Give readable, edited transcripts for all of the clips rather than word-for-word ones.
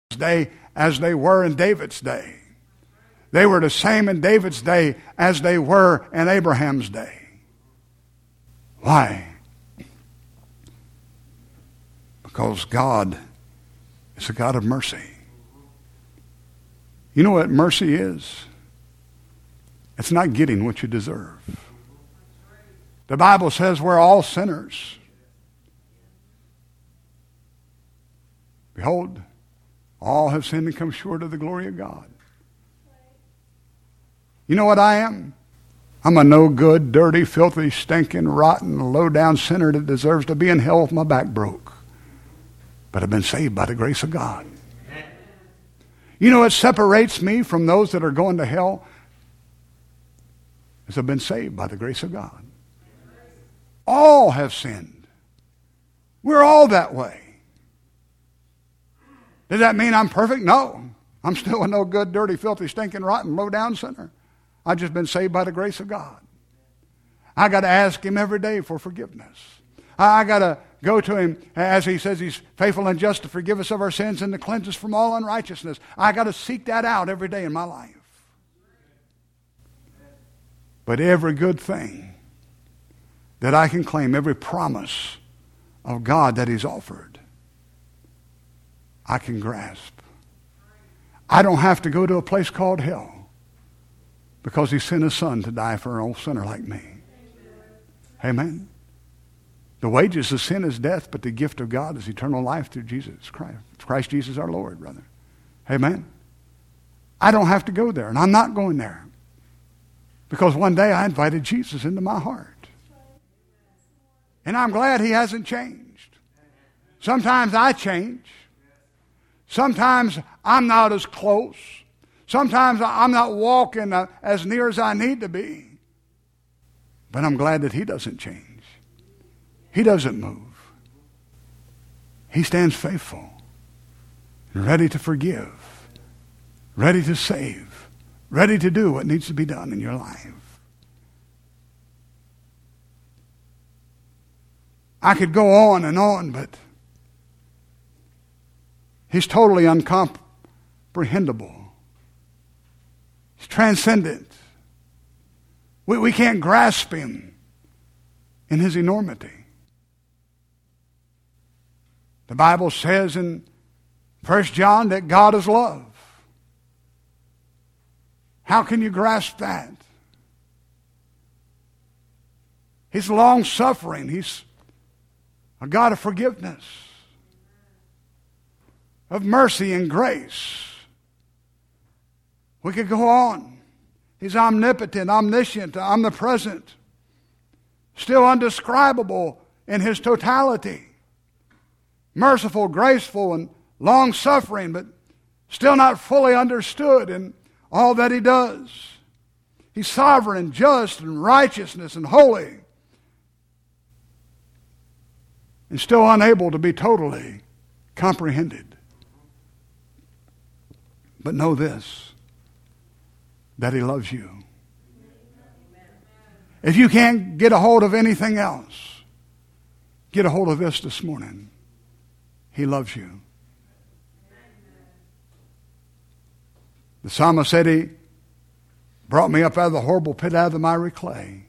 day as they were in David's day. They were the same in David's day as they were in Abraham's day. Why? Because God is a God of mercy. You know what mercy is? It's not getting what you deserve. The Bible says we're all sinners. Behold, all have sinned and come short of the glory of God. You know what I am? I'm a no good, dirty, filthy, stinking, rotten, low-down sinner that deserves to be in hell with my back broke. But I've been saved by the grace of God. You know what separates me from those that are going to hell? Is I've been saved by the grace of God. All have sinned. We're all that way. Does that mean I'm perfect? No. I'm still a no good, dirty, filthy, stinking, rotten, low-down sinner. I've just been saved by the grace of God. I got to ask Him every day for forgiveness. I got to go to Him, as He says He's faithful and just to forgive us of our sins and to cleanse us from all unrighteousness. I got to seek that out every day in my life. But every good thing that I can claim, every promise of God that He's offered, I can grasp. I don't have to go to a place called hell because He sent His Son to die for an old sinner like me. Amen. The wages of sin is death, but the gift of God is eternal life through Jesus Christ. Christ Jesus our Lord, brother. Amen. I don't have to go there, and I'm not going there. Because one day I invited Jesus into my heart. And I'm glad He hasn't changed. Sometimes I change. Sometimes I'm not as close. Sometimes I'm not walking as near as I need to be. But I'm glad that He doesn't change. He doesn't move. He stands faithful, ready to forgive, ready to save, ready to do what needs to be done in your life. I could go on, but He's totally uncomprehendable. He's transcendent. We can't grasp Him in His enormity. The Bible says in 1 John that God is love. How can you grasp that? He's long-suffering. He's a God of forgiveness, of mercy and grace. We could go on. He's omnipotent, omniscient, omnipresent, still undescribable in His totality. Merciful, graceful, and long-suffering, but still not fully understood in all that He does. He's sovereign and just and righteousness and holy, and still unable to be totally comprehended. But know this, that He loves you. If you can't get a hold of anything else, get a hold of this morning. He loves you. The psalmist said He brought me up out of the horrible pit, out of the miry clay.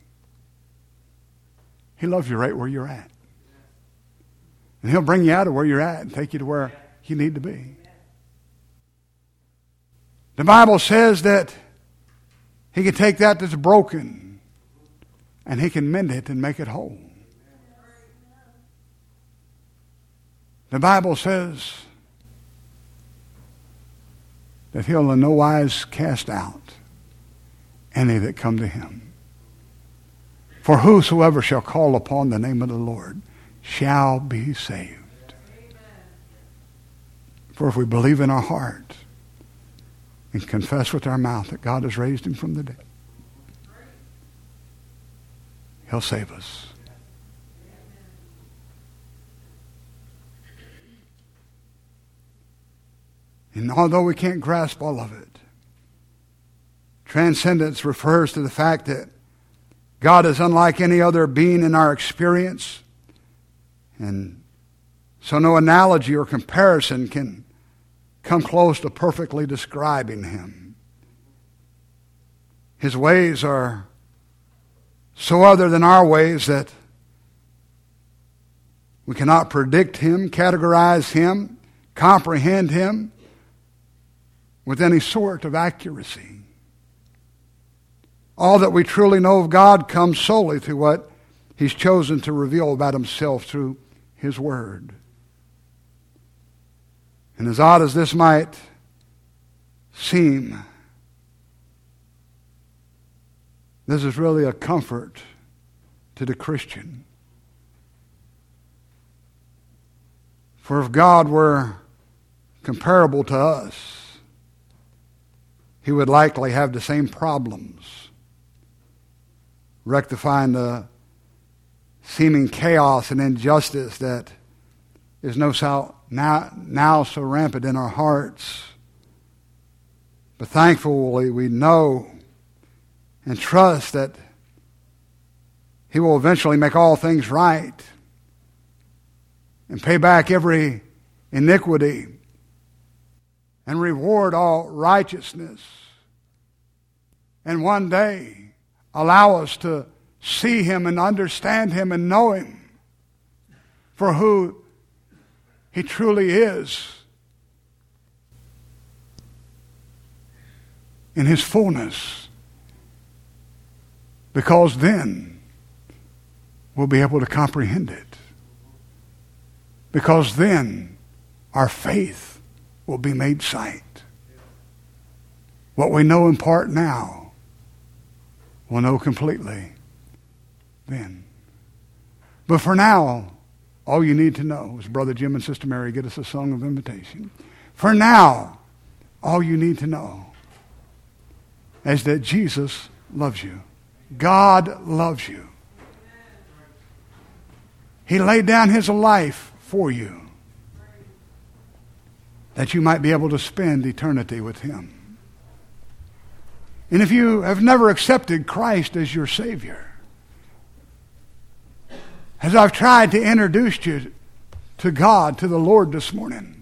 He loves you right where you're at. And He'll bring you out of where you're at and take you to where you need to be. The Bible says that He can take that that's broken and He can mend it and make it whole. The Bible says that He'll in no wise cast out any that come to Him. For whosoever shall call upon the name of the Lord shall be saved. For if we believe in our heart and confess with our mouth that God has raised Him from the dead, He'll save us. And although we can't grasp all of it, transcendence refers to the fact that God is unlike any other being in our experience. And so no analogy or comparison can come close to perfectly describing him. His ways are so other than our ways that we cannot predict him, categorize him, comprehend him with any sort of accuracy. All that we truly know of God comes solely through what he's chosen to reveal about himself through his word. And as odd as this might seem, this is really a comfort to the Christian. For if God were comparable to us, he would likely have the same problems, rectifying the seeming chaos and injustice that is now so rampant in our hearts. But thankfully we know and trust that he will eventually make all things right and pay back every iniquity and reward all righteousness. And one day allow us to see him and understand him and know him for who he truly is in his fullness. Because then we'll be able to comprehend it. Because then our faith will be made sight. What we know in part now, we'll know completely then. But for now, all you need to know is Brother Jim and Sister Mary get us a song of invitation. For now, all you need to know is that Jesus loves you. God loves you. He laid down his life for you that you might be able to spend eternity with him. And if you have never accepted Christ as your Savior, as I've tried to introduce you to God, to the Lord this morning,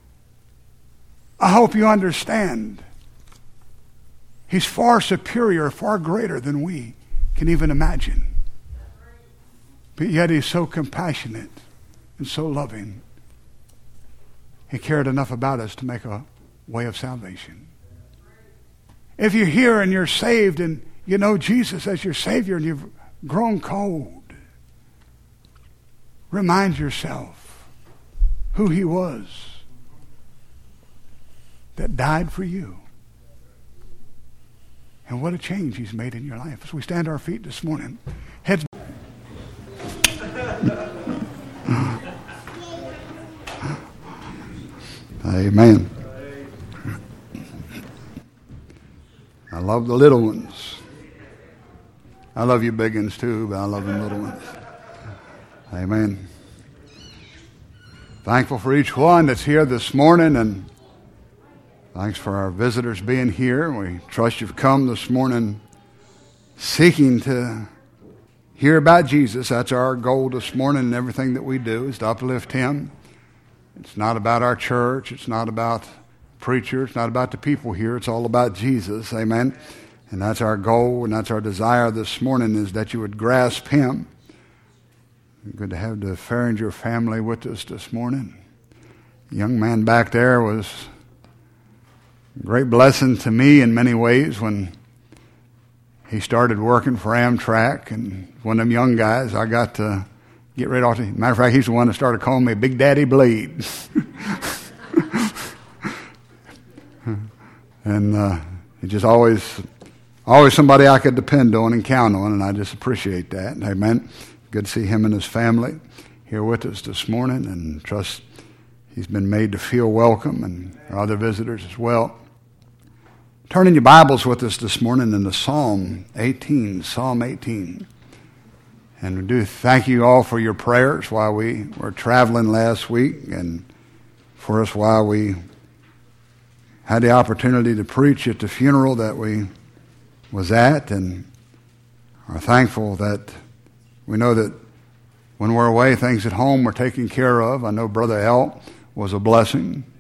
I hope you understand he's far superior, far greater than we can even imagine. But yet he's so compassionate and so loving. He cared enough about us to make a way of salvation. If you're here and you're saved and you know Jesus as your Savior and you've grown cold, remind yourself who he was that died for you. And what a change he's made in your life. As we stand to our feet this morning, heads. Amen. I love the little ones. I love you big ones too, but I love them little ones. Amen. Thankful for each one that's here this morning, and thanks for our visitors being here. We trust you've come this morning seeking to hear about Jesus. That's our goal this morning, and everything that we do is to uplift him. It's not about our church. It's not about preacher. It's not about the people here. It's all about Jesus. Amen. And that's our goal, and that's our desire this morning, is that you would grasp him. Good to have the Farringer family with us this morning. The young man back there was a great blessing to me in many ways when he started working for Amtrak, and one of them young guys I got to get rid of. Matter of fact, he's the one that started calling me Big Daddy Bleed. And he just always somebody I could depend on and count on, and I just appreciate that. Amen. Good to see him and his family here with us this morning, and trust he's been made to feel welcome, and our other visitors as well. Turn in your Bibles with us this morning into Psalm 18. And we do thank you all for your prayers while we were traveling last week, and for us while we had the opportunity to preach at the funeral that we was at, and are thankful that we know that when we're away, things at home are taken care of. I know Brother L was a blessing.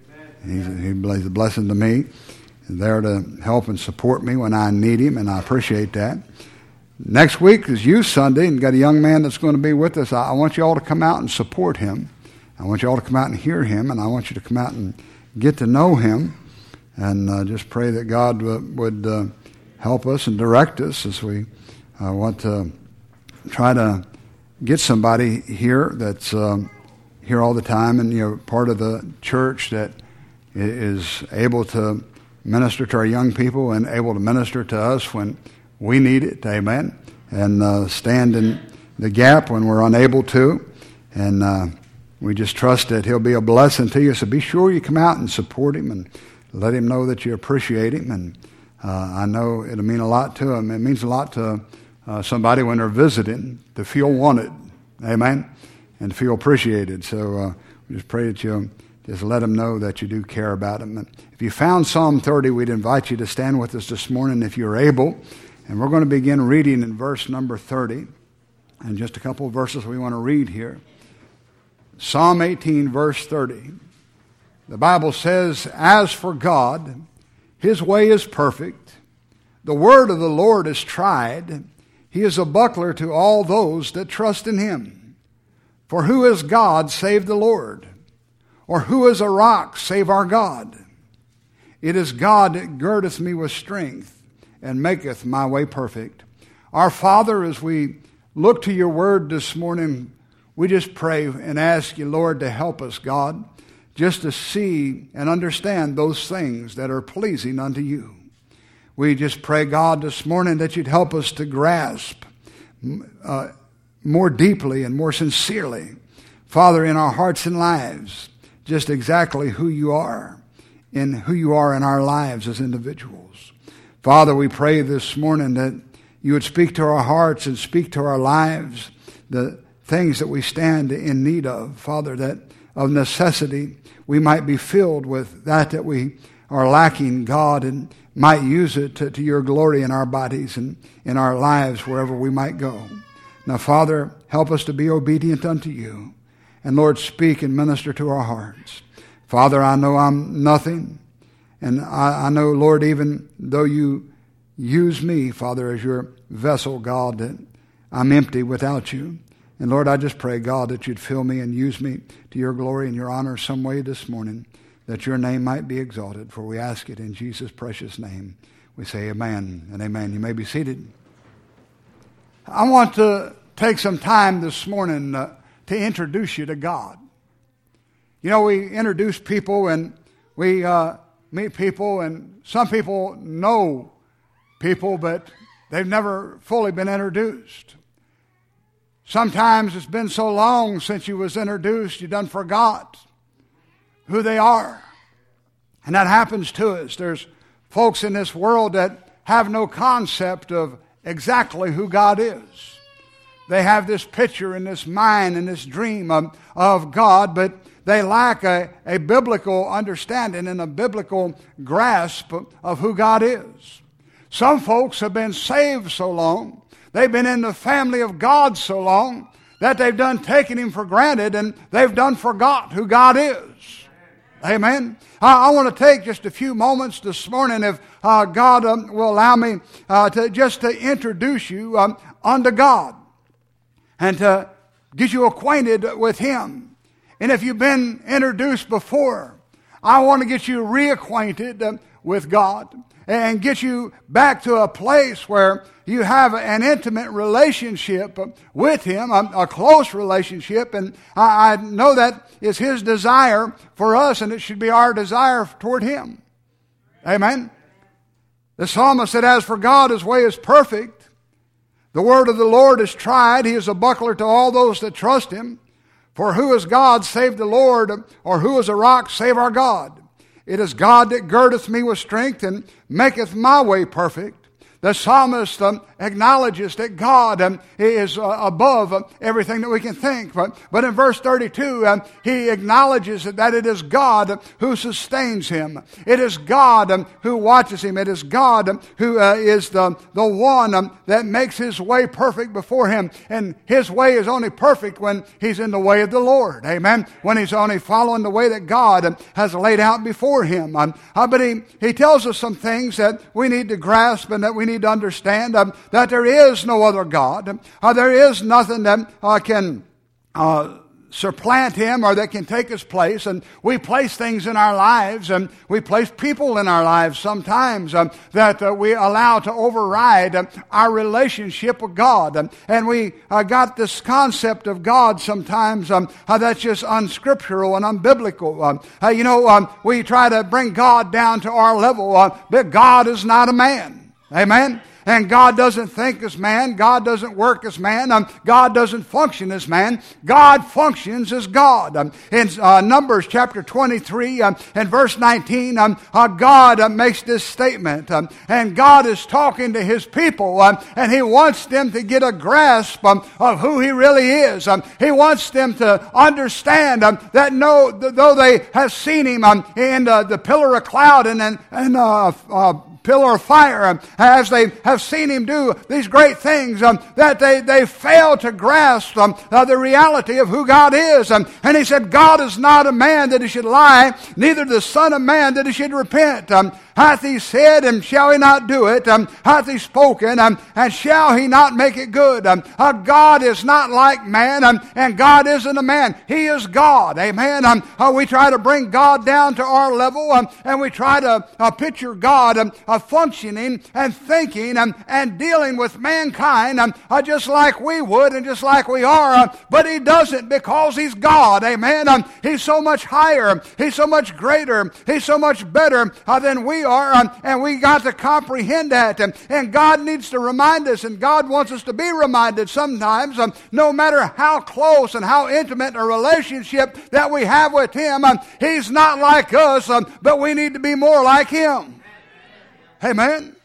He's a blessing to me. He's there to help and support me when I need him, and I appreciate that. Next week is Youth Sunday, and got a young man that's going to be with us. I want you all to come out and support him. I want you all to come out and hear him, and I want you to come out and get to know him, and just pray that God would help us and direct us as we want to try to get somebody here that's here all the time, and part of the church that is able to minister to our young people and able to minister to us when we need it, amen, and stand in the gap when we're unable to, and we just trust that he'll be a blessing to you. So be sure you come out and support him and let him know that you appreciate him, and I know it'll mean a lot to him. It means a lot to somebody when they're visiting to feel wanted, amen, and to feel appreciated. So we just pray that you'll just let them know that you do care about them. And if you found Psalm 30, we'd invite you to stand with us this morning if you're able. And we're going to begin reading in verse number 30. And just a couple of verses we want to read here. Psalm 18, verse 30. The Bible says, "As for God, his way is perfect. The word of the Lord is tried. He is a buckler to all those that trust in him. For who is God save the Lord? Or who is a rock save our God? It is God that girdeth me with strength, and maketh my way perfect." Our Father, as we look to your word this morning, we just pray and ask you, Lord, to help us, God, just to see and understand those things that are pleasing unto you. We just pray, God, this morning that you'd help us to grasp more deeply and more sincerely, Father, in our hearts and lives, just exactly who you are in our lives as individuals. Father, we pray this morning that you would speak to our hearts and speak to our lives, the things that we stand in need of, Father, that of necessity we might be filled with that we are lacking, God, and might use it to your glory in our bodies and in our lives wherever we might go. Now, Father, help us to be obedient unto you. And Lord, speak and minister to our hearts. Father, I know I'm nothing. And I know, Lord, even though you use me, Father, as your vessel, God, that I'm empty without you. And Lord, I just pray, God, that you'd fill me and use me to your glory and your honor some way this morning, that your name might be exalted. For we ask it in Jesus' precious name. We say amen and amen. You may be seated. I want to take some time this morning to introduce you to God. You know, we introduce people and we meet people, and some people know people, but they've never fully been introduced. Sometimes it's been so long since you was introduced, you done forgot who they are. And that happens to us. There's folks in this world that have no concept of exactly who God is. They have this picture and this mind and this dream of God, but they lack a biblical understanding and a biblical grasp of who God is. Some folks have been saved so long, they've been in the family of God so long, that they've done taken him for granted and they've done forgot who God is. Amen. I want to take just a few moments this morning, if God will allow me, to introduce you unto God and to get you acquainted with him. And if you've been introduced before, I want to get you reacquainted with God and get you back to a place where you have an intimate relationship with him, a close relationship. And I know that is his desire for us, and it should be our desire toward him. Amen. The psalmist said, "As for God, his way is perfect. The word of the Lord is tried. He is a buckler to all those that trust him. For who is God save the Lord, or who is a rock save our God? It is God that girdeth me with strength and maketh my way perfect. the psalmist acknowledges that God is above everything that we can think. But in verse 32, he acknowledges that it is God who sustains him. It is God who watches him. It is God who is the one that makes his way perfect before him. And his way is only perfect when he's in the way of the Lord. Amen. When he's only following the way that God has laid out before him. But he tells us some things that we need to grasp and that we need to understand. That there is no other God. There is nothing that can supplant him or that can take his place. And we place things in our lives, and we place people in our lives sometimes that we allow to override our relationship with God. And we got this concept of God sometimes that's just unscriptural and unbiblical. We try to bring God down to our level, but God is not a man. Amen. And God doesn't think as man. God doesn't work as man. God doesn't function as man. God functions as God. In Numbers chapter 23 and verse 19, God makes this statement. And God is talking to His people, and He wants them to get a grasp of who He really is. He wants them to understand that though they have seen Him in the pillar of cloud and pillar of fire, as they have seen Him do these great things, that they fail to grasp the reality of who God is. And He said, God is not a man that He should lie, neither the Son of Man that He should repent. Hath He said, and shall He not do it? Hath He spoken, and shall He not make it good? God is not like man, and God isn't a man. He is God. Amen. We try to bring God down to our level, and we try to picture God functioning and thinking and dealing with mankind just like we would and just like we are. But He doesn't, because He's God. Amen. He's so much higher. He's so much greater. He's so much better than we are, and we got to comprehend that. And God needs to remind us, and God wants us to be reminded sometimes, no matter how close and how intimate a relationship that we have with Him, He's not like us, but we need to be more like Him. Amen.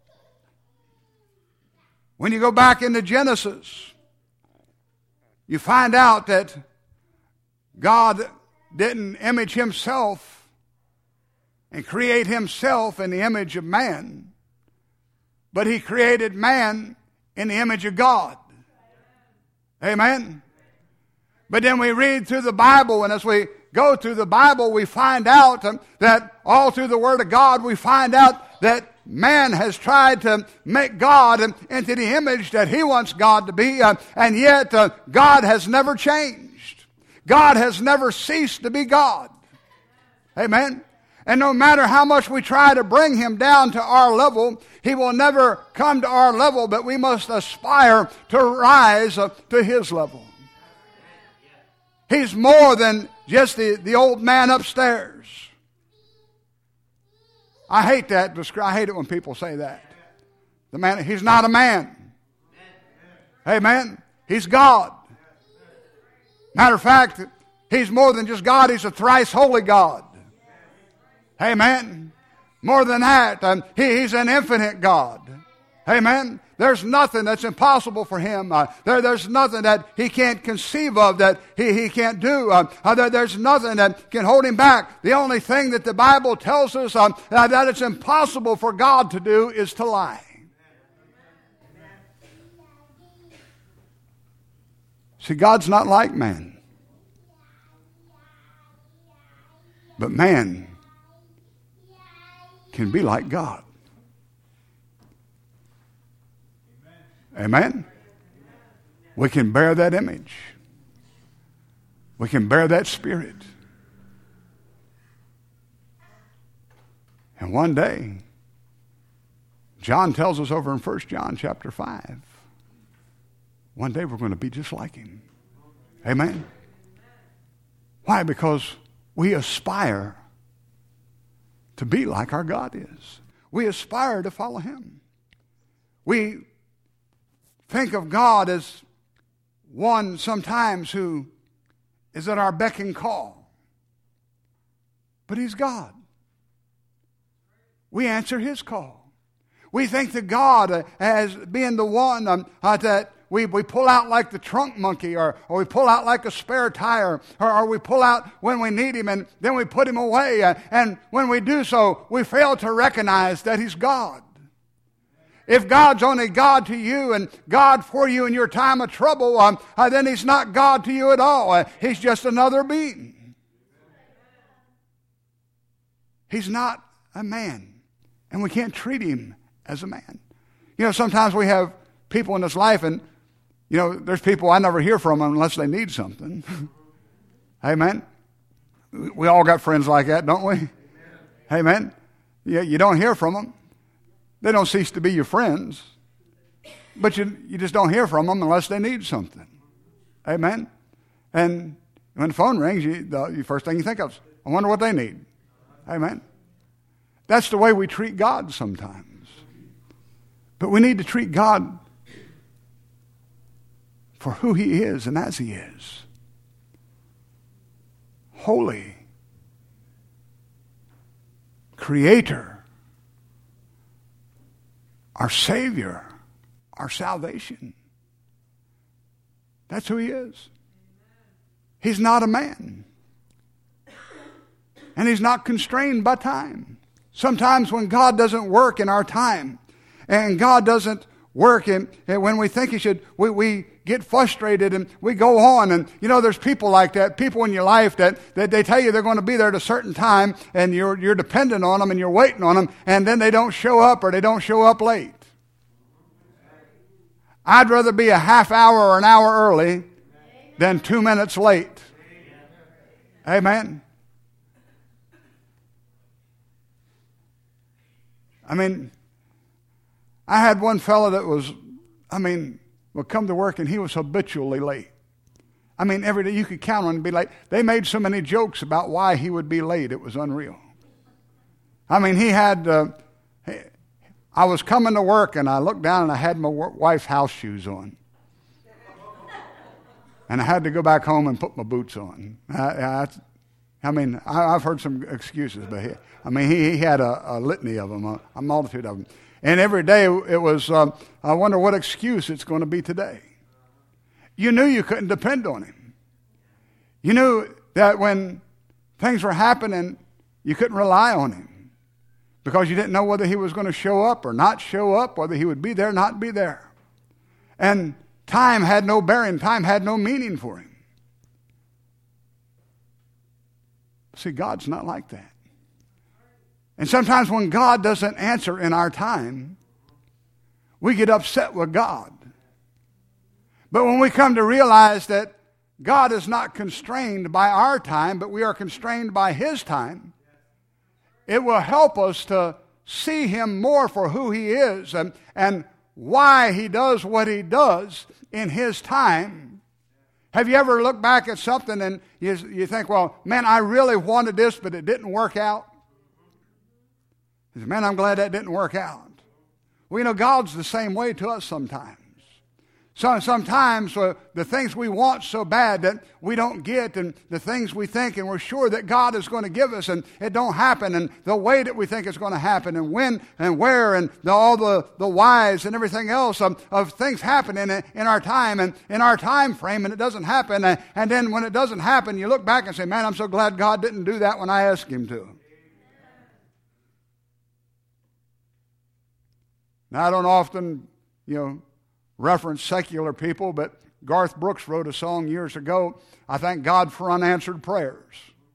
When you go back into Genesis, you find out that God didn't image Himself and create Himself in the image of man, but He created man in the image of God. Amen. But then we read through the Bible, and as we go through the Bible, we find out that all through the Word of God, we find out that man has tried to make God into the image that he wants God to be, and yet God has never changed. God has never ceased to be God. Amen. And no matter how much we try to bring Him down to our level, He will never come to our level, but we must aspire to rise to His level. He's more than just the old man upstairs. I hate that. I hate it when people say that. The man, He's not a man. Amen. He's God. Matter of fact, He's more than just God. He's a thrice holy God. Amen. More than that, He's an infinite God. Amen. There's nothing that's impossible for Him. There's nothing that He can't conceive of that He can't do. There's nothing that can hold Him back. The only thing that the Bible tells us that it's impossible for God to do is to lie. See, God's not like man. But man can be like God. Amen? We can bear that image. We can bear that spirit. And one day, John tells us over in 1 John chapter 5, one day we're going to be just like Him. Amen? Why? Because we aspire to be like our God is. We aspire to follow Him. We think of God as one sometimes who is at our beck and call. But He's God. We answer His call. We think that God as being the one that we pull out like the trunk monkey, or we pull out like a spare tire, or we pull out when we need him and then we put him away. And when we do so, we fail to recognize that he's God. If God's only God to you and God for you in your time of trouble, then he's not God to you at all. He's just another being. He's not a man, and we can't treat him as a man. Sometimes we have people in this life, and there's people I never hear from unless they need something. Amen. We all got friends like that, don't we? Amen. Yeah, you don't hear from them. They don't cease to be your friends, but you just don't hear from them unless they need something. Amen. And when the phone rings, the first thing you think of is, I wonder what they need. Amen. That's the way we treat God sometimes. But we need to treat God for who he is and as he is. Holy. Creator. Our Savior. Our salvation. That's who he is. He's not a man. And he's not constrained by time. Sometimes when God doesn't work in our time, and God doesn't work in when we think he should, we get frustrated and we go on. And there's people like that, people in your life that they tell you they're going to be there at a certain time, and you're dependent on them and you're waiting on them, and then they don't show up, or they don't show up late. I'd rather be a half hour or an hour early than 2 minutes late. Amen. I had one fellow that would come to work, and he was habitually late. Every day you could count on him to be late. They made so many jokes about why he would be late. It was unreal. He had, I was coming to work, and I looked down, and I had my wife's house shoes on. And I had to go back home and put my boots on. I've heard some excuses, but he had a litany of them, a multitude of them. And every day it was, I wonder what excuse it's going to be today. You knew you couldn't depend on him. You knew that when things were happening, you couldn't rely on him, because you didn't know whether he was going to show up or not show up, whether he would be there or not be there. And time had no bearing. Time had no meaning for him. See, God's not like that. And sometimes when God doesn't answer in our time, we get upset with God. But when we come to realize that God is not constrained by our time, but we are constrained by his time, it will help us to see him more for who he is and why he does what he does in his time. Have you ever looked back at something and you think, well, man, I really wanted this, but it didn't work out? You say, man, I'm glad that didn't work out. Well, God's the same way to us sometimes. Sometimes the things we want so bad that we don't get, and the things we think and we're sure that God is going to give us, and it don't happen, and the way that we think it's going to happen, and when and where, and all the whys and everything else of things happening in our time and in our time frame, and it doesn't happen. And then when it doesn't happen, you look back and say, man, I'm so glad God didn't do that when I asked him to. Now, I don't often, reference secular people, but Garth Brooks wrote a song years ago, I thank God for unanswered prayers.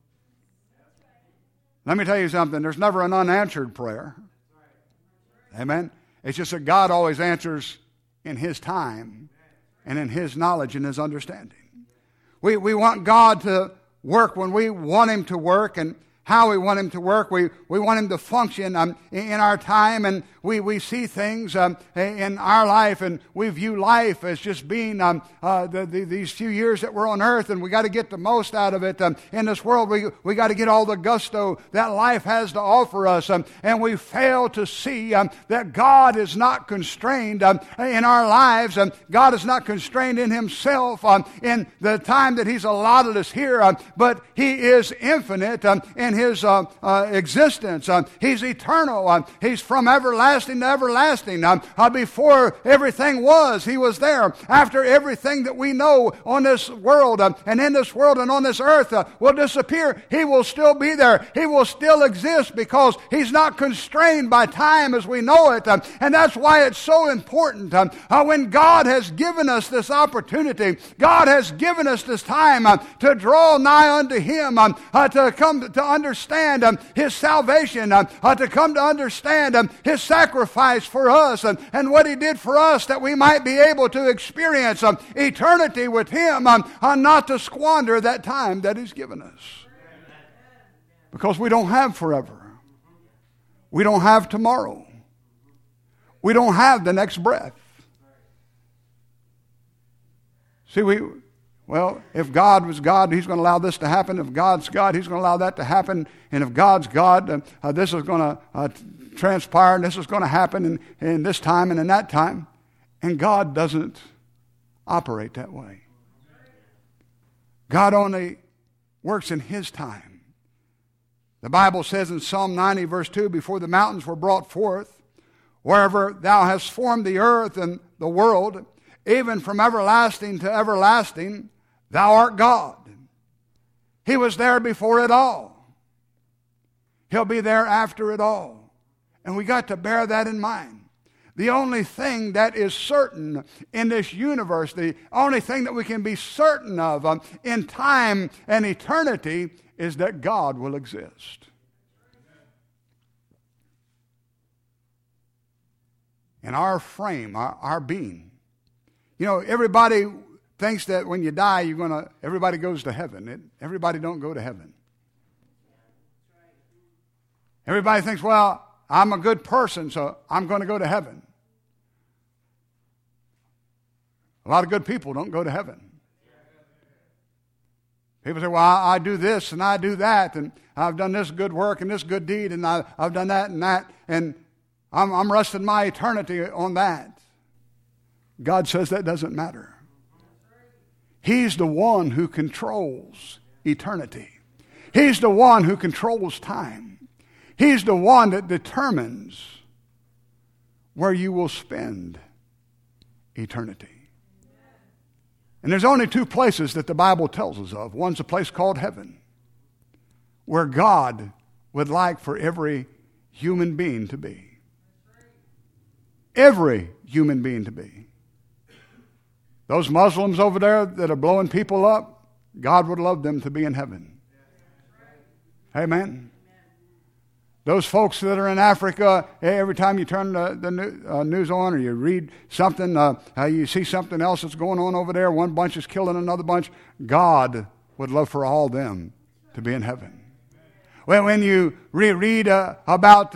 Let me tell you something, there's never an unanswered prayer. Amen? It's just that God always answers in his time and in his knowledge and his understanding. We want God to work when we want him to work, and how we want him to work. We want him to function in our time, and we see things in our life, and we view life as just being these few years that we're on earth, and we got to get the most out of it. In this world, we got to get all the gusto that life has to offer us, and we fail to see that God is not constrained in our lives, and God is not constrained in himself in the time that he's allotted us here, but he is infinite in His existence. He's eternal. He's from everlasting to everlasting. Before everything was, He was there. After everything that we know on this world and in this world and on this earth will disappear, He will still be there. He will still exist because He's not constrained by time as we know it. And that's why it's so important when God has given us this opportunity, God has given us this time to draw nigh unto Him, to come to understand His salvation, to come to understand His sacrifice for us and what He did for us, that we might be able to experience eternity with Him, not to squander that time that He's given us. Because we don't have forever. We don't have tomorrow. We don't have the next breath. See, if God was God, He's going to allow this to happen. If God's God, He's going to allow that to happen. And if God's God, this is going to transpire, and this is going to happen in this time and in that time. And God doesn't operate that way. God only works in His time. The Bible says in Psalm 90, verse 2, before the mountains were brought forth, wherever Thou hast formed the earth and the world, even from everlasting to everlasting, Thou art God. He was there before it all. He'll be there after it all. And we got to bear that in mind. The only thing that is certain in this universe, the only thing that we can be certain of in time and eternity is that God will exist. In our frame, our being. You know, everybody thinks that when you die, everybody goes to heaven. Everybody don't go to heaven. Everybody thinks, well, I'm a good person, so I'm going to go to heaven. A lot of good people don't go to heaven. People say, well, I do this and I do that, and I've done this good work and this good deed, and I've done that, and I'm resting my eternity on that. God says that doesn't matter. He's the one who controls eternity. He's the one who controls time. He's the one that determines where you will spend eternity. And there's only two places that the Bible tells us of. One's a place called heaven, where God would like for every human being to be. Every human being to be. Those Muslims over there that are blowing people up, God would love them to be in heaven. Amen. Those folks that are in Africa, every time you turn the news on or you read something, you see something else that's going on over there, one bunch is killing another bunch, God would love for all them to be in heaven. When you read about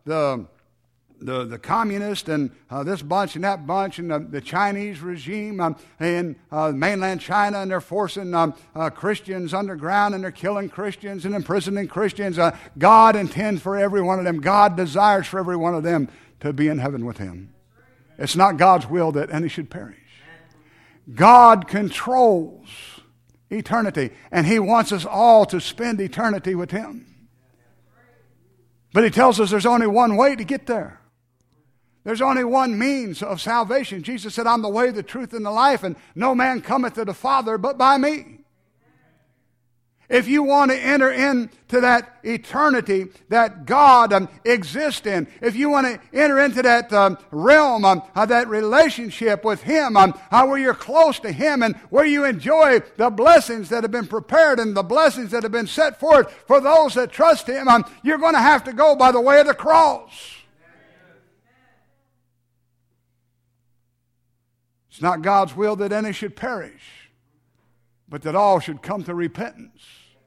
the communist and this bunch and that bunch and the Chinese regime in mainland China, and they're forcing Christians underground, and they're killing Christians and imprisoning Christians. God intends for every one of them, God desires for every one of them to be in heaven with Him. It's not God's will that any should perish. God controls eternity, and He wants us all to spend eternity with Him. But He tells us there's only one way to get there. There's only one means of salvation. Jesus said, I'm the way, the truth, and the life, and no man cometh to the Father but by me. If you want to enter into that eternity that God exists in, if you want to enter into that realm, that relationship with Him, where you're close to Him and where you enjoy the blessings that have been prepared and the blessings that have been set forth for those that trust Him, you're going to have to go by the way of the cross. It's not God's will that any should perish, but that all should come to repentance.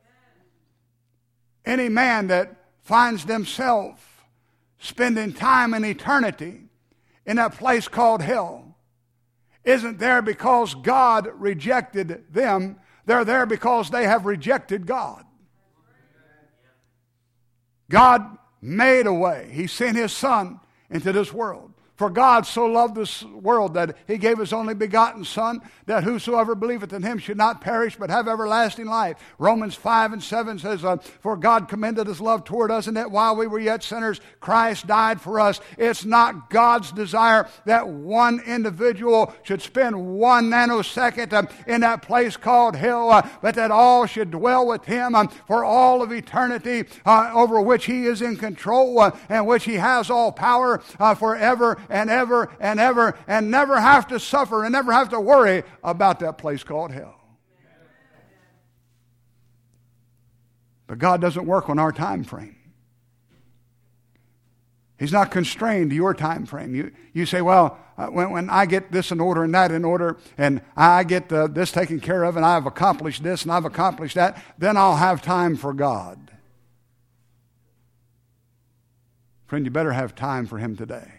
Any man that finds themselves spending time in eternity in that place called hell isn't there because God rejected them. They're there because they have rejected God. God made a way. He sent His Son into this world For God so loved this world that he gave his only begotten Son, that whosoever believeth in him should not perish but have everlasting life. Romans 5:7 says, for God commended his love toward us, and that while we were yet sinners, Christ died for us. It's not God's desire that one individual should spend 1 nanosecond in that place called hell, but that all should dwell with him for all of eternity, over which he is in control, and which he has all power forever and ever and ever, and never have to suffer and never have to worry about that place called hell. But God doesn't work on our time frame. He's not constrained to your time frame. You say, well, when I get this in order and that in order, and I get this taken care of, and I've accomplished this and I've accomplished that, then I'll have time for God. Friend, you better have time for him today.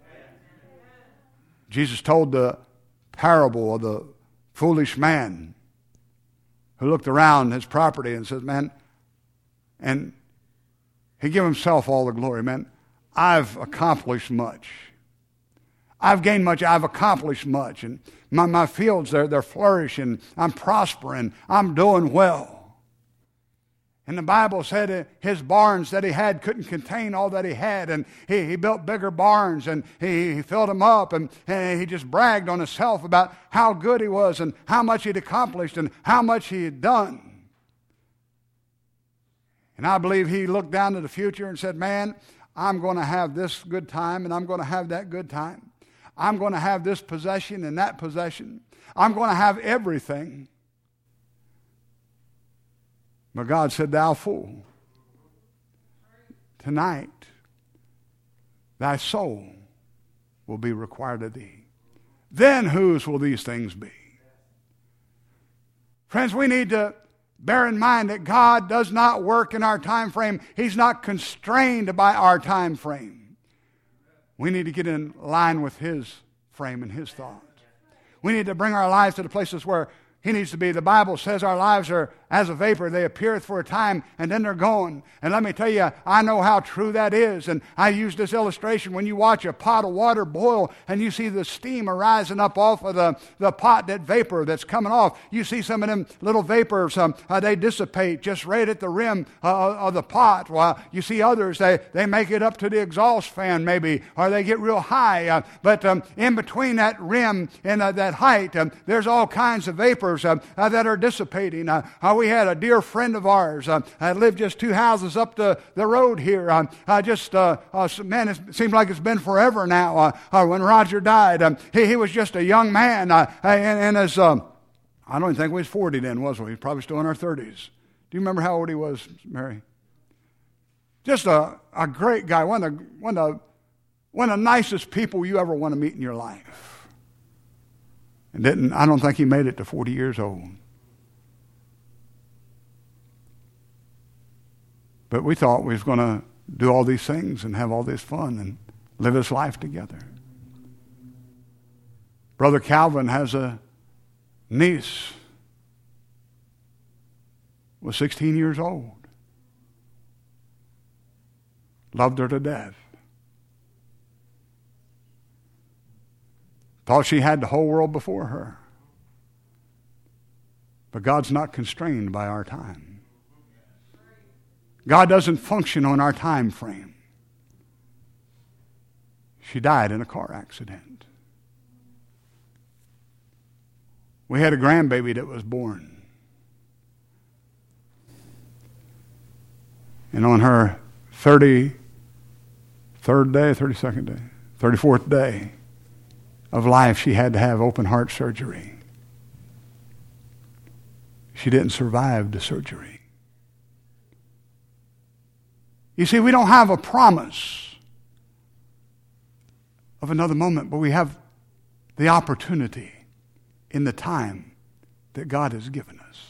Jesus told the parable of the foolish man who looked around his property and said, man, and he gave himself all the glory, man, I've accomplished much. I've gained much. I've accomplished much. And my fields, they're flourishing. I'm prospering. I'm doing well. And the Bible said his barns that he had couldn't contain all that he had. And he built bigger barns, and he filled them up. And he just bragged on himself about how good he was and how much he'd accomplished and how much he had done. And I believe he looked down to the future and said, man, I'm going to have this good time, and I'm going to have that good time. I'm going to have this possession and that possession. I'm going to have everything. But God said, thou fool, tonight thy soul will be required of thee. Then whose will these things be? Friends, we need to bear in mind that God does not work in our time frame. He's not constrained by our time frame. We need to get in line with his frame and his thought. We need to bring our lives to the places where he needs to be. The Bible says our lives are as a vapor. They appeareth for a time, and then they're gone. And let me tell you, I know how true that is. And I use this illustration. When you watch a pot of water boil and you see the steam arising up off of the pot, that vapor that's coming off, you see some of them little vapors, they dissipate just right at the rim of the pot. While you see others, they make it up to the exhaust fan maybe, or they get real high. But in between that rim and that height, there's all kinds of vapors that are dissipating. We had a dear friend of ours lived just 2 houses up the road here. Man, it seems like it's been forever now. When Roger died, he was just a young man, and as I don't even think we was 40 then, was we? He was probably still in our 30s. Do you remember how old he was, Mary? Just a great guy, one of the nicest people you ever want to meet in your life. And I don't think he made it to 40 years old. But we thought we was going to do all these things and have all this fun and live his life together. Brother Calvin has a niece, was 16 years old. Loved her to death. Thought she had the whole world before her. But God's not constrained by our time. God doesn't function on our time frame. She died in a car accident. We had a grandbaby that was born. And on her 33rd day, 32nd day, 34th day of life, she had to have open heart surgery. She didn't survive the surgery. You see, we don't have a promise of another moment, but we have the opportunity in the time that God has given us.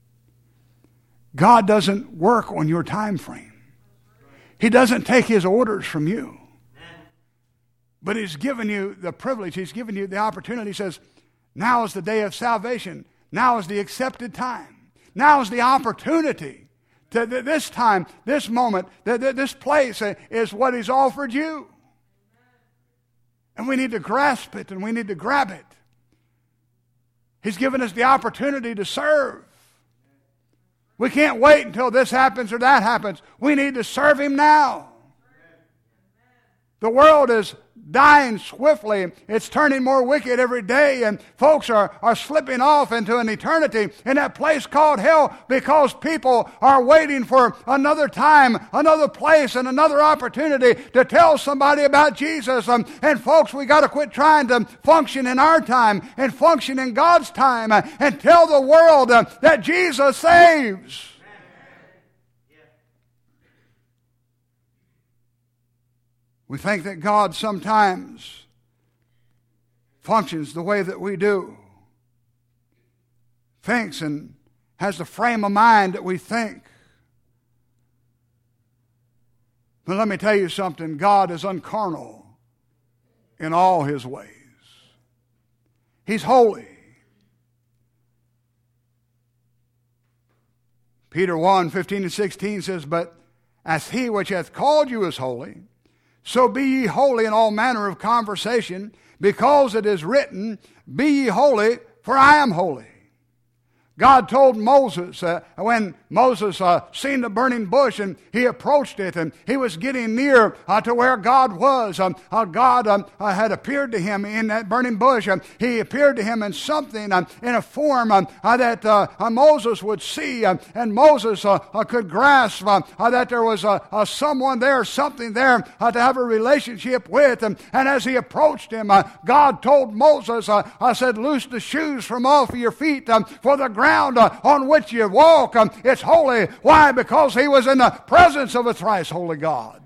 God doesn't work on your time frame. He doesn't take his orders from you. But he's given you the privilege. He's given you the opportunity. He says, now is the day of salvation. Now is the accepted time. Now is the opportunity. This time, this moment, this place is what he's offered you. And we need to grasp it and we need to grab it. He's given us the opportunity to serve. We can't wait until this happens or that happens. We need to serve Him now. The world is dying swiftly. It's turning more wicked every day, and folks are slipping off into an eternity in that place called hell because people are waiting for another time, another place, and another opportunity to tell somebody about Jesus. And folks, we got to quit trying to function in our time and function in God's time and tell the world that Jesus saves. We think that God sometimes functions the way that we do, thinks and has the frame of mind that we think. But let me tell you something, God is uncarnal in all His ways. He's holy. Peter 1:15 and 16 says, "But as He which hath called you is holy, so be ye holy in all manner of conversation, because it is written, Be ye holy, for I am holy." God told Moses, when Moses seen the burning bush and he approached it and he was getting near to where God was, God had appeared to him in that burning bush. He appeared to him in something, in a form that Moses would see, and Moses could grasp that there was someone there, something there to have a relationship with. And as he approached him, God told Moses, said, "Loose the shoes from off of your feet, for the ground on which you walk, it's holy." Why? Because he was in the presence of a thrice holy God.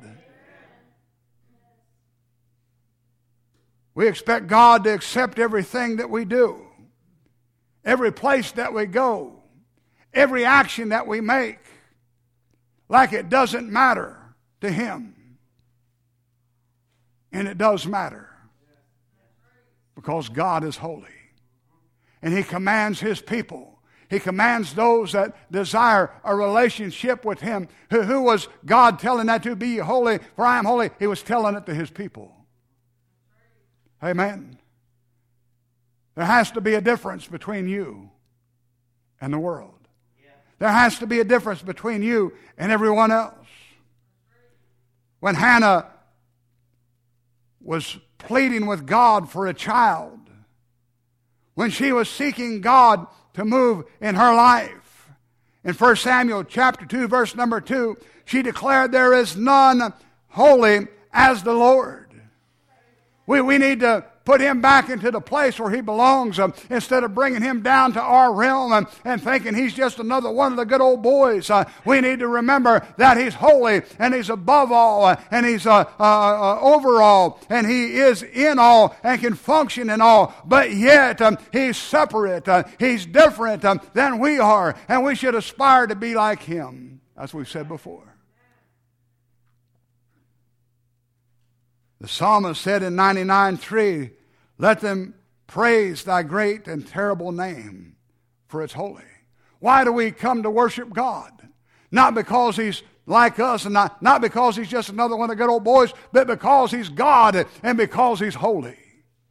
We expect God to accept everything that we do, every place that we go, every action that we make, like it doesn't matter to Him. And it does matter, because God is holy. And He commands His people. He commands those that desire a relationship with Him. Who was God telling that to? "Be ye holy, for I am holy"? He was telling it to His people. Amen. There has to be a difference between you and the world. There has to be a difference between you and everyone else. When Hannah was pleading with God for a child, when she was seeking God to move in her life, in 1 Samuel chapter 2, verse number 2, she declared, "There is none holy as the Lord." We need to put Him back into the place where He belongs, instead of bringing Him down to our realm and thinking He's just another one of the good old boys. We need to remember that He's holy, and He's above all, and He's over all, and He is in all and can function in all. But yet He's separate. He's different than we are, and we should aspire to be like Him, as we've said before. The psalmist said in 99:3, "Let them praise Thy great and terrible name, for it's holy." Why do we come to worship God? Not because He's like us, and not because He's just another one of the good old boys, but because He's God and because He's holy.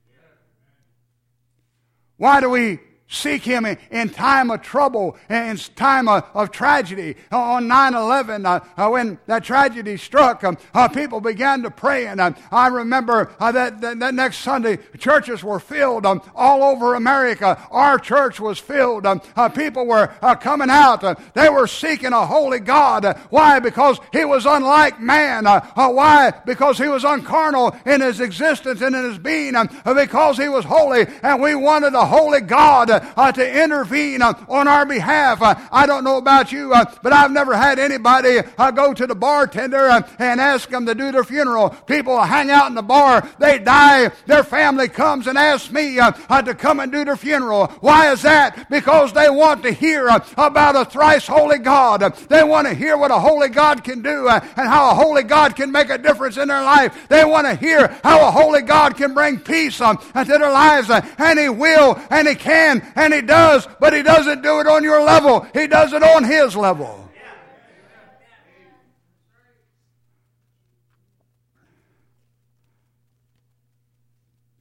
Why do we seek Him in time of trouble, in time of tragedy? On 9/11, when that tragedy struck, people began to pray. And I remember that next Sunday, churches were filled all over America. Our church was filled. People were coming out. They were seeking a holy God. Why? Because He was unlike man. Why? Because He was uncarnal in His existence and in His being. Because He was holy, and we wanted a holy God to intervene on our behalf. I don't know about you, but I've never had anybody go to the bartender and ask them to do their funeral. People hang out in the bar, they die, their family comes and asks me to come and do their funeral. Why is that? Because they want to hear about a thrice holy God. They want to hear what a holy God can do and how a holy God can make a difference in their life. They want to hear how a holy God can bring peace into their lives, and He will, and He can, and He does, but He doesn't do it on your level. He does it on His level.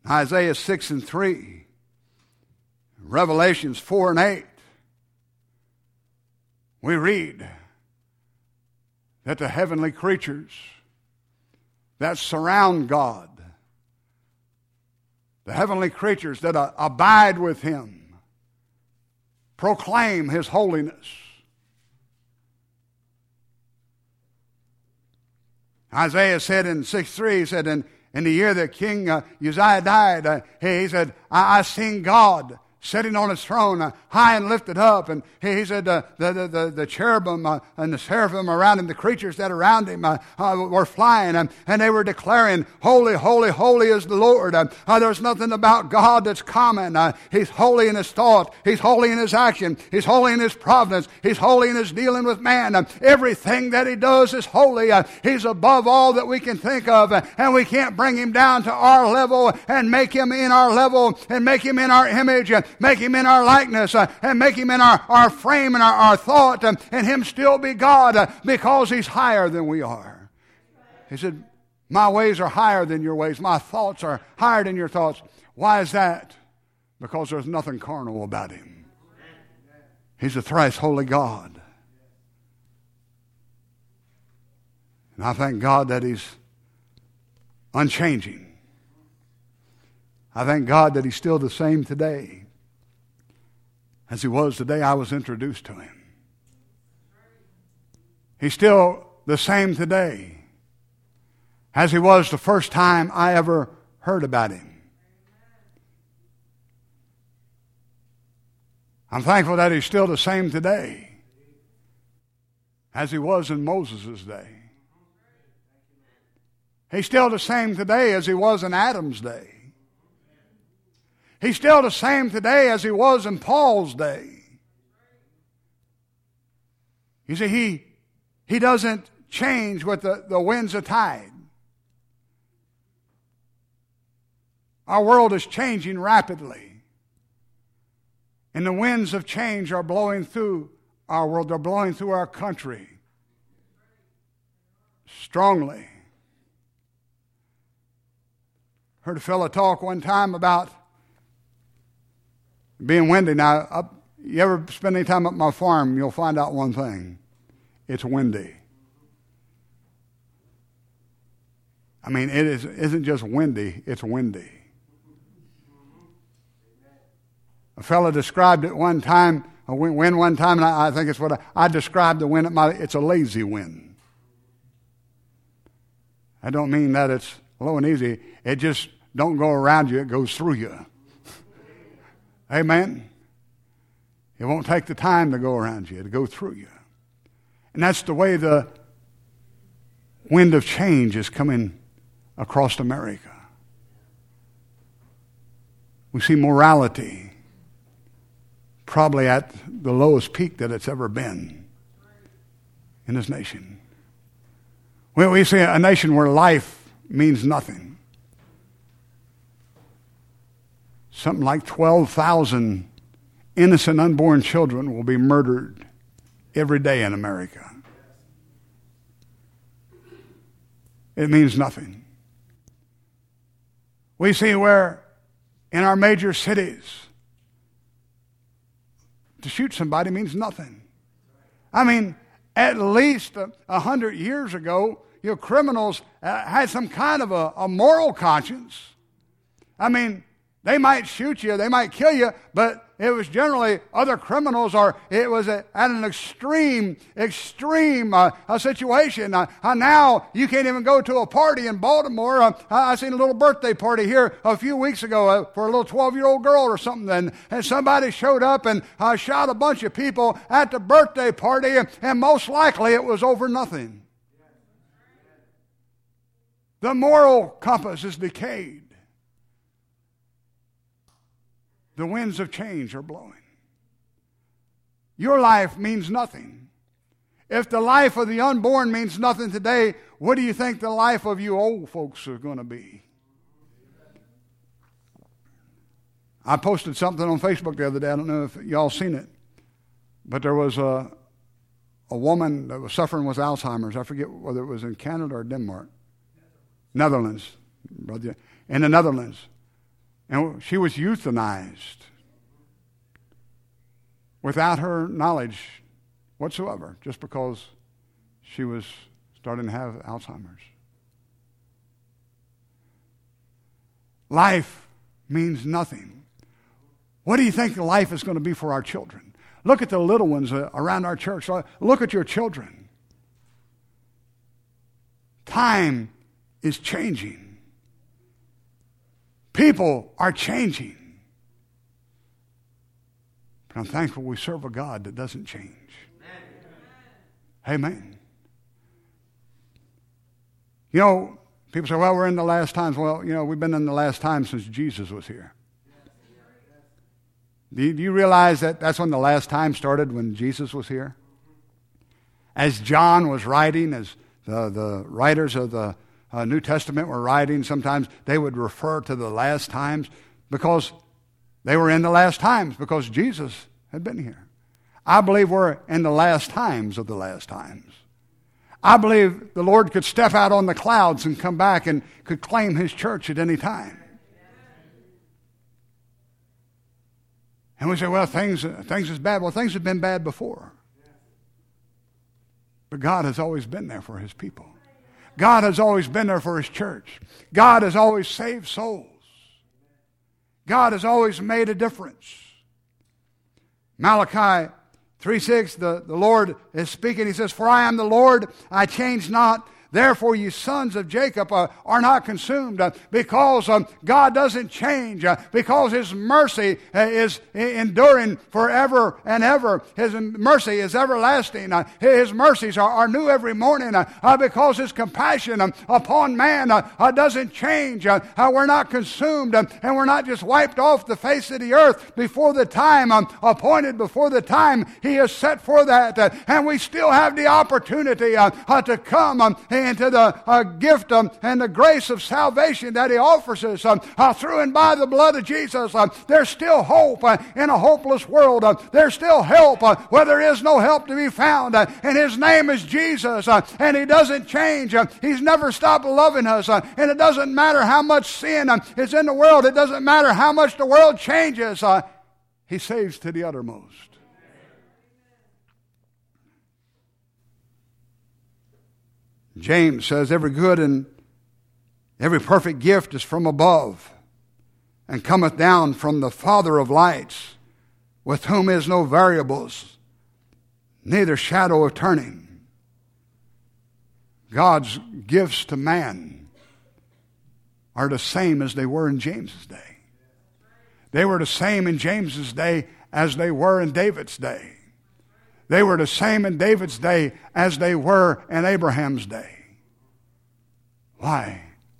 Isaiah 6 and 3, Revelations 4 and 8, we read that the heavenly creatures that surround God, the heavenly creatures that abide with Him, proclaim His holiness. Isaiah said in 6:3, he said, in the year that King Uzziah died, he said, I seen God sitting on His throne, high and lifted up. And he said the cherubim and the seraphim around Him, the creatures that around Him were flying, and they were declaring, holy, holy, holy is the Lord. There's nothing about God that's common. He's holy in His thought. He's holy in His action. He's holy in His providence. He's holy in His dealing with man. Everything that He does is holy. He's above all that we can think of, and we can't bring Him down to our level and make Him in our level and make Him in our image, make Him in our likeness, and make Him in our frame and our thought, and Him still be God, because He's higher than we are. He said, my ways are higher than your ways. My thoughts are higher than your thoughts. Why is that? Because there's nothing carnal about Him. He's a thrice holy God. And I thank God that He's unchanging. I thank God that He's still the same today as He was the day I was introduced to Him. He's still the same today as He was the first time I ever heard about Him. I'm thankful that He's still the same today as He was in Moses' day. He's still the same today as He was in Adam's day. He's still the same today as He was in Paul's day. You see, He doesn't change with the winds of tide. Our world is changing rapidly. And the winds of change are blowing through our world. They're blowing through our country strongly. Heard a fellow talk one time about being windy. Now, you ever spend any time at my farm, you'll find out one thing. It's windy. I mean, it isn't just windy, it's windy. A fellow described it one time, a wind one time, and I think it's what I described the wind. It's a lazy wind. I don't mean that it's low and easy. It just don't go around you, it goes through you. Amen? It won't take the time to go around you, to go through you. And that's the way the wind of change is coming across America. We see morality probably at the lowest peak that it's ever been in this nation. We see a nation where life means nothing. Something like 12,000 innocent unborn children will be murdered every day in America. It means nothing. We see where in our major cities, to shoot somebody means nothing. I mean, at least 100 years ago, criminals had some kind of a moral conscience. I mean, they might shoot you, they might kill you, but it was generally other criminals, or it was at an extreme situation. Now you can't even go to a party in Baltimore. I seen a little birthday party here a few weeks ago for a little 12-year-old girl or something, and somebody showed up and shot a bunch of people at the birthday party, and most likely it was over nothing. The moral compass is decayed. The winds of change are blowing. Your life means nothing. If the life of the unborn means nothing today, what do you think the life of you old folks are going to be? I posted something on Facebook the other day. I don't know if y'all seen it. But there was a woman that was suffering with Alzheimer's. I forget whether it was in Canada or Denmark. Netherlands. In the Netherlands. And she was euthanized without her knowledge whatsoever, just because she was starting to have Alzheimer's. Life means nothing. What do you think life is going to be for our children? Look at the little ones around our church. Look at your children. Time is changing. People are changing. But I'm thankful we serve a God that doesn't change. Amen. You know, people say, well, we're in the last times. Well, you know, we've been in the last times since Jesus was here. Do you realize that that's when the last time started, when Jesus was here? As John was writing, as the writers of the New Testament were writing, sometimes they would refer to the last times because they were in the last times, because Jesus had been here. I believe we're in the last times of the last times. I believe the Lord could step out on the clouds and come back and could claim His church at any time. And we say, well, things is bad. Well, things have been bad before. But God has always been there for His people. God has always been there for His church. God has always saved souls. God has always made a difference. Malachi 3:6, the Lord is speaking. He says, for I am the Lord, I change not. Therefore, you sons of Jacob are not consumed, because God doesn't change, because His mercy is enduring forever and ever. His mercy is everlasting. His mercies are new every morning, because His compassion upon man doesn't change. We're not consumed, and we're not just wiped off the face of the earth before the time appointed, before the time He has set for that. And we still have the opportunity to come into the gift and the grace of salvation that He offers us through and by the blood of Jesus. There's still hope in a hopeless world. There's still help where there is no help to be found. And His name is Jesus. And He doesn't change. He's never stopped loving us. And it doesn't matter how much sin is in the world. It doesn't matter how much the world changes. He saves to the uttermost. James says, every good and every perfect gift is from above, and cometh down from the Father of lights, with whom is no variables, neither shadow of turning. God's gifts to man are the same as they were in James's day. They were the same in James's day as they were in David's day. They were the same in David's day as they were in Abraham's day. Why?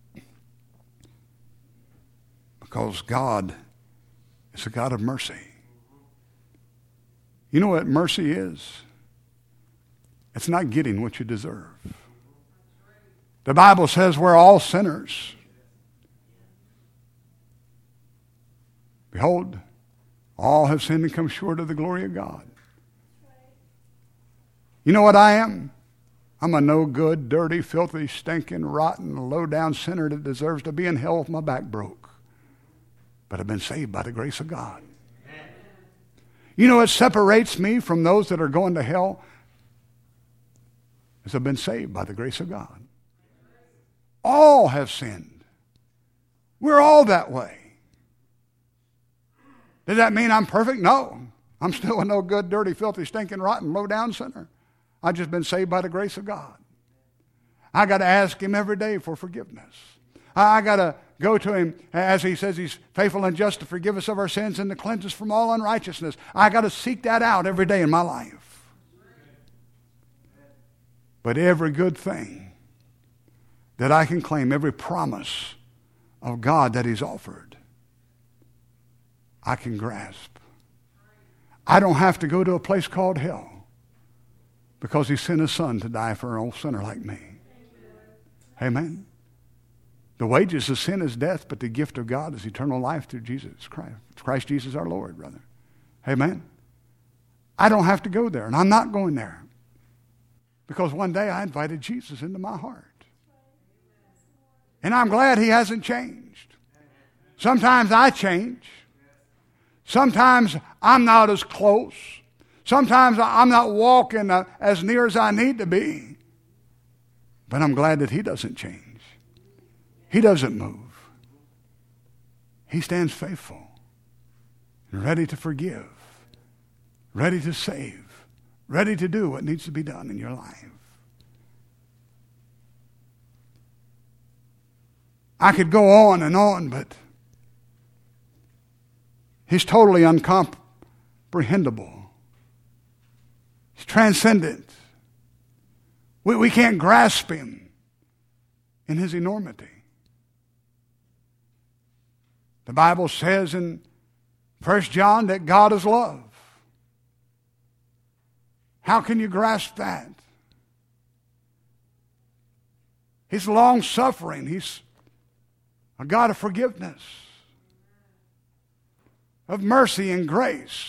Because God is a God of mercy. You know what mercy is? It's not getting what you deserve. The Bible says we're all sinners. Behold, all have sinned and come short of the glory of God. You know what I am? I'm a no good, dirty, filthy, stinking, rotten, low-down sinner that deserves to be in hell with my back broke. But I've been saved by the grace of God. Amen. You know what separates me from those that are going to hell? Is I've been saved by the grace of God. All have sinned. We're all that way. Does that mean I'm perfect? No. I'm still a no good, dirty, filthy, stinking, rotten, low-down sinner. I've just been saved by the grace of God. I got to ask Him every day for forgiveness. I got to go to Him, as He says He's faithful and just to forgive us of our sins and to cleanse us from all unrighteousness. I got to seek that out every day in my life. But every good thing that I can claim, every promise of God that He's offered, I can grasp. I don't have to go to a place called hell, because He sent His Son to die for an old sinner like me. Amen. The wages of sin is death, but the gift of God is eternal life through Jesus Christ. Christ Jesus our Lord, brother. Amen. I don't have to go there, and I'm not going there, because one day I invited Jesus into my heart. And I'm glad He hasn't changed. Sometimes I change. Sometimes I'm not as close. Sometimes I'm not walking as near as I need to be. But I'm glad that He doesn't change. He doesn't move. He stands faithful, ready to forgive, ready to save, ready to do what needs to be done in your life. I could go on, but He's totally uncomprehendable. He's transcendent. We can't grasp Him in His enormity. The Bible says in 1 John that God is love. How can you grasp that? He's long-suffering. He's a God of forgiveness, of mercy and grace.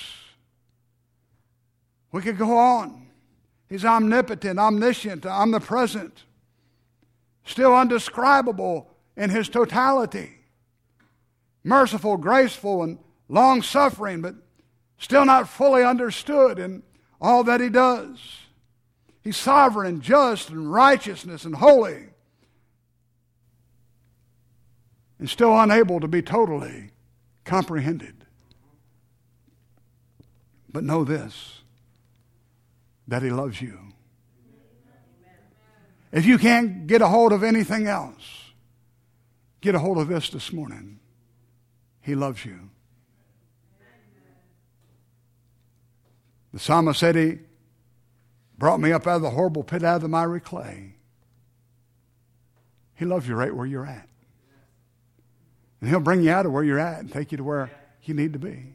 We could go on. He's omnipotent, omniscient, omnipresent, still undescribable in His totality. Merciful, graceful, and long-suffering, but still not fully understood in all that He does. He's sovereign and just and righteousness and holy, and still unable to be totally comprehended. But know this, that He loves you. If you can't get a hold of anything else, get a hold of this morning. He loves you. The psalmist said, He brought me up out of the horrible pit, out of the miry clay. He loves you right where you're at. And He'll bring you out of where you're at and take you to where you need to be.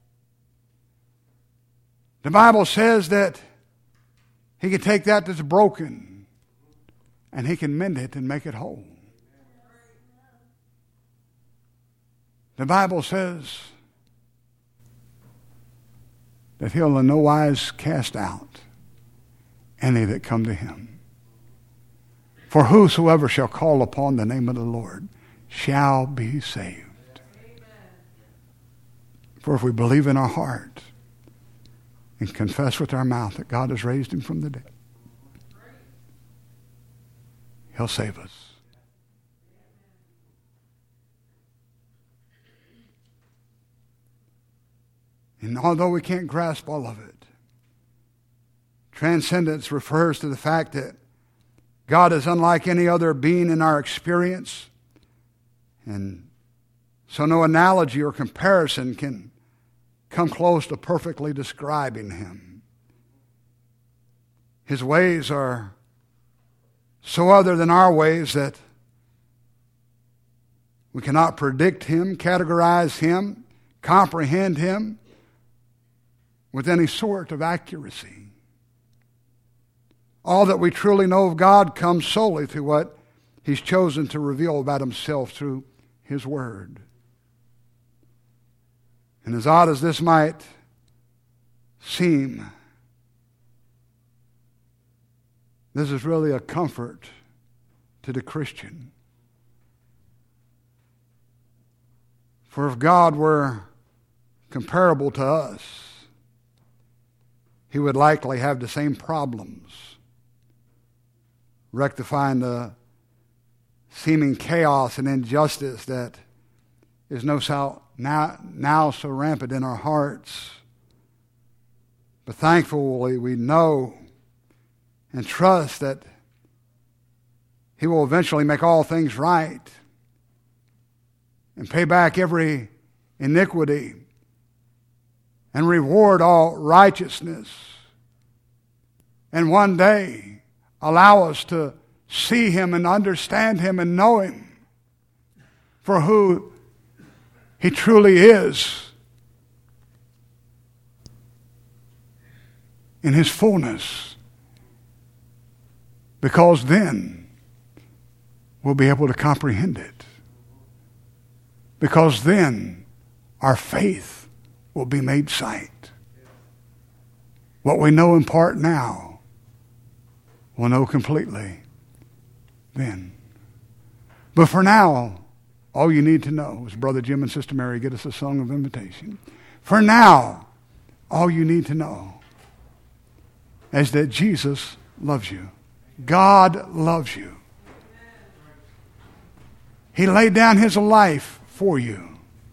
The Bible says that He can take that that's broken and He can mend it and make it whole. The Bible says that He'll in no wise cast out any that come to Him. For whosoever shall call upon the name of the Lord shall be saved. For if we believe in our heart and confess with our mouth that God has raised Him from the dead, He'll save us. And although we can't grasp all of it, transcendence refers to the fact that God is unlike any other being in our experience. And so no analogy or comparison can come close to perfectly describing Him. His ways are so other than our ways that we cannot predict Him, categorize Him, comprehend Him with any sort of accuracy. All that we truly know of God comes solely through what He's chosen to reveal about Himself through His Word. And as odd as this might seem, this is really a comfort to the Christian. For if God were comparable to us, He would likely have the same problems rectifying the seeming chaos and injustice that is now so rampant in our hearts. But thankfully we know and trust that He will eventually make all things right and pay back every iniquity and reward all righteousness. And one day allow us to see Him and understand Him and know Him for who He truly is in His fullness. Because then we'll be able to comprehend it. Because then our faith will be made sight. What we know in part now, we'll know completely then. But for now, all you need to know is Brother Jim and Sister Mary get us a song of invitation. For now, all you need to know is that Jesus loves you. God loves you. He laid down his life for you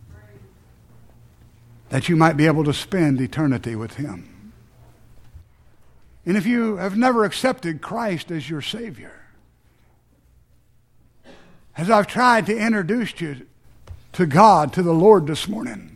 that you might be able to spend eternity with him. And if you have never accepted Christ as your Savior, as I've tried to introduce you to God, to the Lord this morning,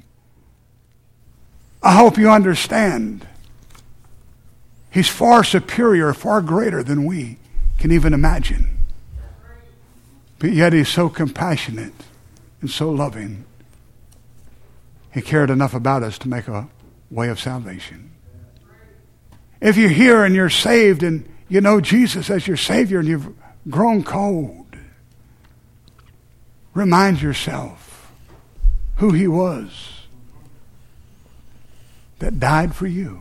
I hope you understand he's far superior, far greater than we can even imagine. But yet he's so compassionate and so loving. He cared enough about us to make a way of salvation. If you're here and you're saved and you know Jesus as your Savior and you've grown cold, remind yourself who he was that died for you.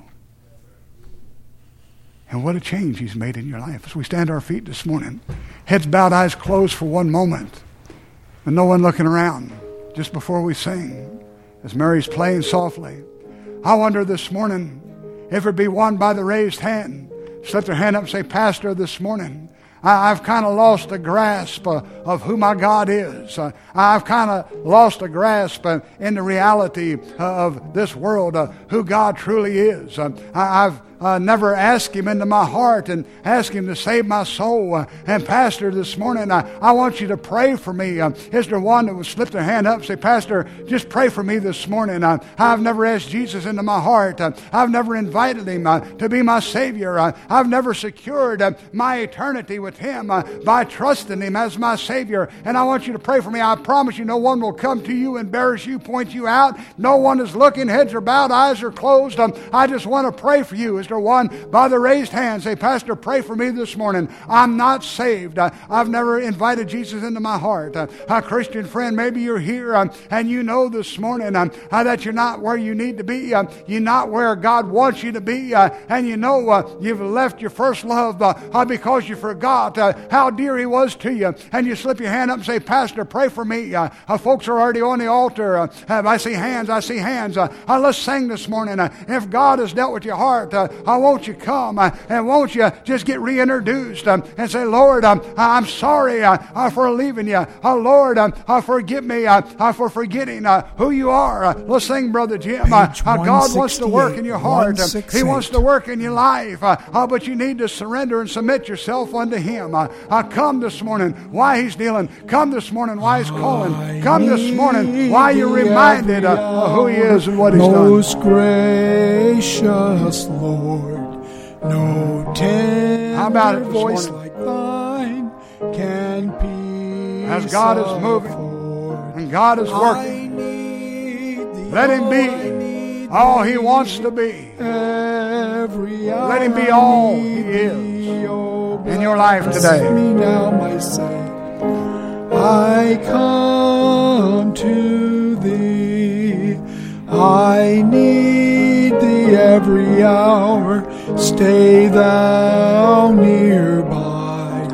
And what a change he's made in your life. As we stand our feet this morning, heads bowed, eyes closed for one moment, and no one looking around, just before we sing, as Mary's playing softly, I wonder this morning if there be one by the raised hand, slip their hand up and say, Pastor, this morning, I've kind of lost a grasp of who my God is. I've kind of lost a grasp in the reality of this world, who God truly is. I've never asked him into my heart and asked him to save my soul. And Pastor, this morning, I want you to pray for me. Is there one that would slip their hand up and say, Pastor, just pray for me this morning. I've never asked Jesus into my heart. I've never invited him to be my Savior. I've never secured my eternity with him by trusting him as my Savior. And I want you to pray for me. I promise you no one will come to you, embarrass you, point you out. No one is looking, heads are bowed, eyes are closed. I just want to pray for you. Is there one by the raised hand? Say, Pastor, pray for me this morning. I'm not saved. I've never invited Jesus into my heart. Christian friend, maybe you're here and you know this morning that you're not where you need to be. You're not where God wants you to be. And you know you've left your first love because you forgot how dear he was to you. And you slip your hand up and say, Pastor, pray for me. Folks are already on the altar. I see hands. Let's sing this morning. If God has dealt with your heart, won't you come and won't you just get reintroduced and say, Lord, I'm sorry for leaving you. Lord, forgive me for forgetting who you are. Let's sing, Brother Jim. God wants to work in your heart. He wants to work in your life. But you need to surrender and submit yourself unto him. Come this morning why he's dealing. Come this morning why he's calling. Come this morning why you're reminded of who he is and what he's done. Most gracious Lord, no tender voice like thine can peace as God is moving and God is working, let him be all he wants to be. Let him be all he is in your life today. Me now, my Savior, I come to thee. I need thee every hour. Stay thou nearby.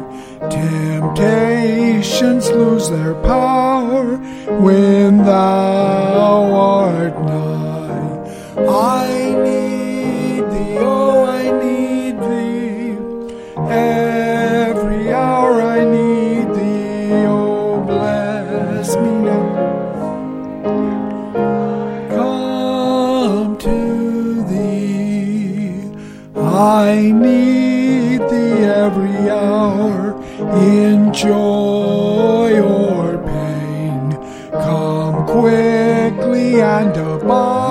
Temptations lose their power when thou art nigh. I need thee, oh, I need thee. Every hour I need thee, oh, bless me now. Come to thee. I need thee every hour, in joy or pain. Come quickly and abide.